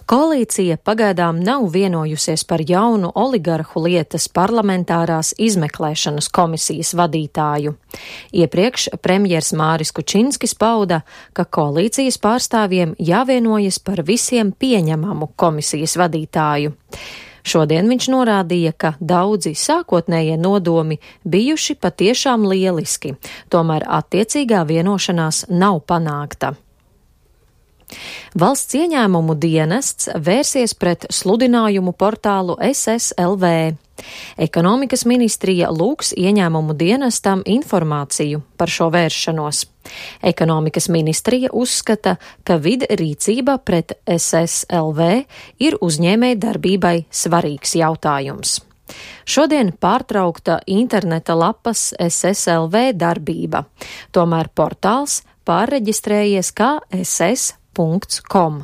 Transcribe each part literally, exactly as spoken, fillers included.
Koalīcija pagaidām nav vienojusies par jaunu oligarhu lietas parlamentārās izmeklēšanas komisijas vadītāju. Iepriekš premjers Māris Kučinskis pauda, ka koalīcijas pārstāvjiem jāvienojas par visiem pieņemamu komisijas vadītāju. Šodien viņš norādīja, ka daudzi sākotnējie nodomi bijuši patiešām lieliski, tomēr attiecīgā vienošanās nav panākta. Valsts ieņēmumu dienests vērsies pret sludinājumu portālu S S L V. Ekonomikas ministrija lūgs ieņēmumu dienestam informāciju par šo vēršanos. Ekonomikas ministrija uzskata, ka vide rīcība pret S S L V ir uzņēmēju darbībai svarīgs jautājums. Šodien pārtraukta interneta lapas S S L V darbība, tomēr portāls pārreģistrējies kā S S punkts com.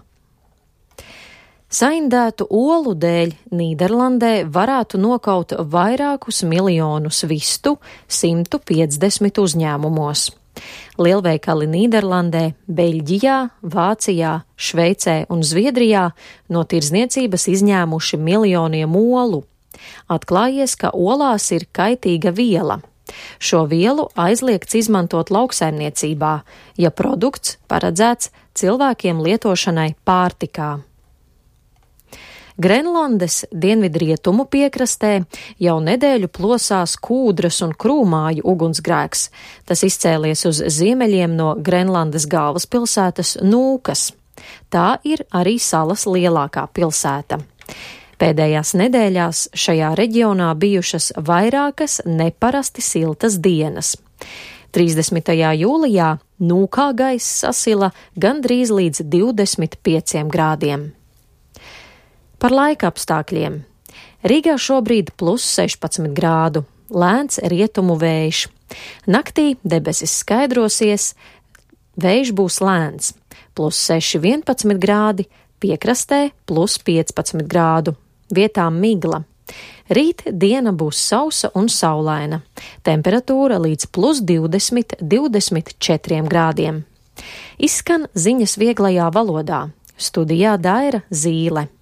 Saindētu olu dēļ Nīderlandē varētu nokaut vairākus miljonus vistu simtu piecdesmit uzņēmumos. Lielveikali Nīderlandē, Beļģijā, Vācijā, Šveicē un Zviedrijā no tirdzniecības izņēmuši miljoniem olu. Atklājies, ka olās ir kaitīga viela. Šo vielu aizliegts izmantot lauksaimniecībā, ja produkts paredzēts cilvēkiem lietošanai pārtikā. Grenlandes dienvidrietumu piekrastē jau nedēļu plosās kūdras un krūmāju ugunsgrēks. Tas izcēlies uz ziemeļiem no Grenlandes galvaspilsētas Nūkas. Tā ir arī salas lielākā pilsēta. Pēdējās nedēļās šajā reģionā bijušas vairākas neparasti siltas dienas. trīsdesmitajā jūlijā Nūkā gaiss sasila gandrīz līdz divdesmit pieciem grādiem. Par laika apstākļiem. Rīgā šobrīd plus sešpadsmit grādu, lēns rietumu vējš. Naktī debesis skaidrosies, vējš būs lēns, plus seši vienpadsmit grādi, piekrastē plus piecpadsmit grādu, vietām migla. Rīt diena būs sausa un saulaina, temperatūra līdz plus divdesmit līdz divdesmit četriem grādiem. Izskan ziņas vieglajā valodā, studijā Daira Zīle.